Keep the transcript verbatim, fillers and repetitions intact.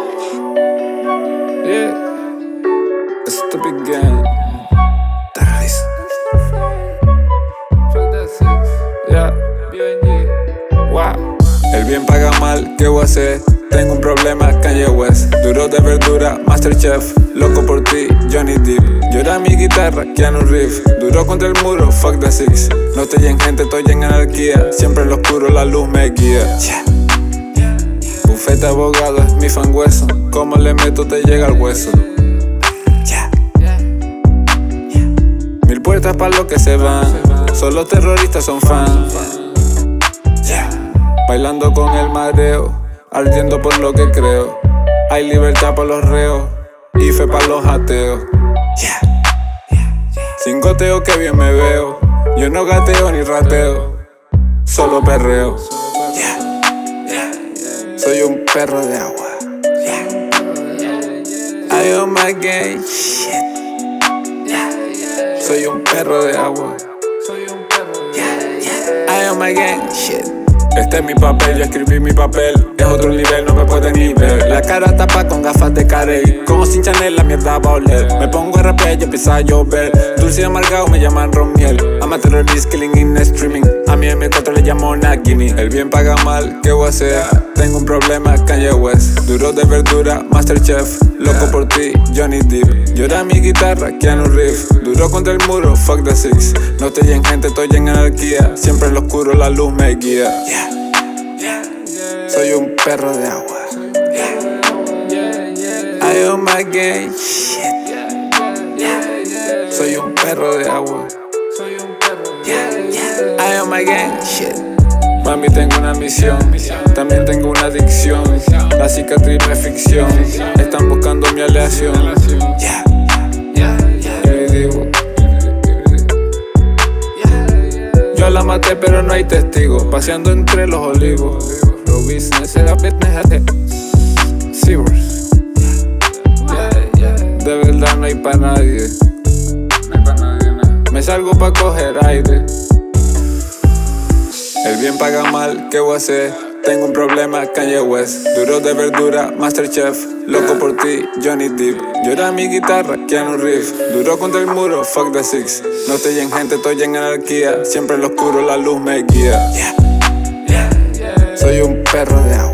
Yeah, stupid gang. Terroriza. Yeah, wow. El bien paga mal, ¿qué voy a hacer? Tengo un problema, Kanye West. Duro de verdura, Masterchef. Loco por ti, Johnny Depp. Llora mi guitarra, Keanu Reeves. Duro contra el muro, fuck the six. No estoy en gente, estoy en anarquía. Siempre en lo oscuro la luz me guía. Yeah. Bufete abogado es mi fan hueso. Como le meto te llega al hueso. Yeah. Mil puertas para los que se van. Solo terroristas son fans. Yeah. Bailando con el mareo, ardiendo por lo que creo. Hay libertad para los reos y fe para los ateos. Yeah. Sin goteo que bien me veo. Yo no gateo ni rateo, solo perreo. Yeah. Soy un perro de agua. Yeah. I own my game. Shit. Yeah. Soy un perro de agua. Yeah. I own my game. Shit. Este es mi papel, yo escribí mi papel. Es otro nivel, no me pueden ni ver. La cara tapa con gafas de Carey. Como sin Chanel, la mierda va a oler. Me pongo a rapear y empieza a llover. Dulce y amargado me llaman Romiel. I'm a terrorist killing in streaming. A mi M cuatro le llamo Nagini. El bien paga mal, ¿qué voy a hacer? Tengo un problema, Kanye West. Duro de verdura, Masterchef. Loco por ti, Johnny Depp. Llora mi guitarra, Keanu Reeves. Duro contra el muro, fuck the six. No estoy en gente, estoy en anarquía. Siempre en lo oscuro la luz me guía. Yeah. Soy un perro de agua. Yeah. I own my game. Shit. Yeah. Soy un perro de agua. Yeah. I own my game. Shit. Mami, tengo una misión. También tengo una adicción. La cicatriz no es ficción. Están buscando mi aleación. Yeah. Y le digo, yo la maté pero no hay testigos. Paseando entre los olivos. Pro business, era business at Sears. De verdad no hay pa' nadie. No hay pa' nadie, nada. Me salgo pa' coger aire. El bien paga mal, ¿qué voy a hacer? Tengo un problema, Kanye West. Duro de verdura, Masterchef. Loco por ti, Johnny Depp. Llora mi guitarra, Keanu Reeves. Duro contra el muro, fuck the six. No estoy en gente, estoy en anarquía. Siempre en lo oscuro la luz me guía. Yeah. Soy un perro de agua.